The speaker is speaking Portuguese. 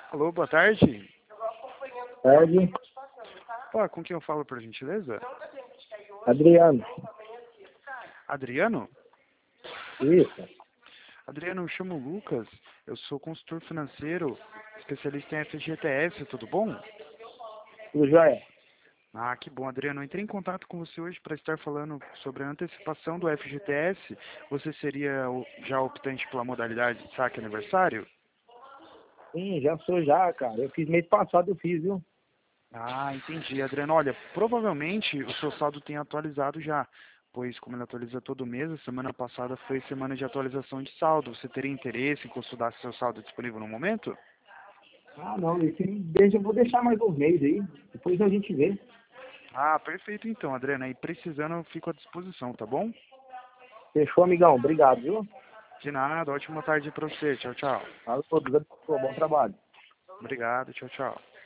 Alô, boa tarde. Tarde, Pô, com quem eu falo, por gentileza? Adriano. Adriano? Isso. Adriano, eu chamo Lucas, eu sou consultor financeiro, especialista em FGTS, tudo bom? Tudo jóia? Ah, que bom, Adriano. Eu entrei em contato com você hoje para estar falando sobre a antecipação do FGTS. Você seria já optante pela modalidade de saque aniversário? Sim, já sou já, cara. Eu fiz mês passado, eu fiz, viu? Ah, entendi, Adriano. Olha, provavelmente o seu saldo tem atualizado já, pois como ele atualiza todo mês, a semana passada foi semana de atualização de saldo. Você teria interesse em consultar se seu saldo é disponível no momento? Ah, não, eu vou deixar mais uns meses aí. Depois a gente vê. Ah, perfeito então, Adriano. E precisando, eu fico à disposição, tá bom? Fechou, amigão. Obrigado, viu? De nada, ótima tarde para você. Tchau, tchau. Alô, Deus abençoe. Bom trabalho. Obrigado, tchau, tchau.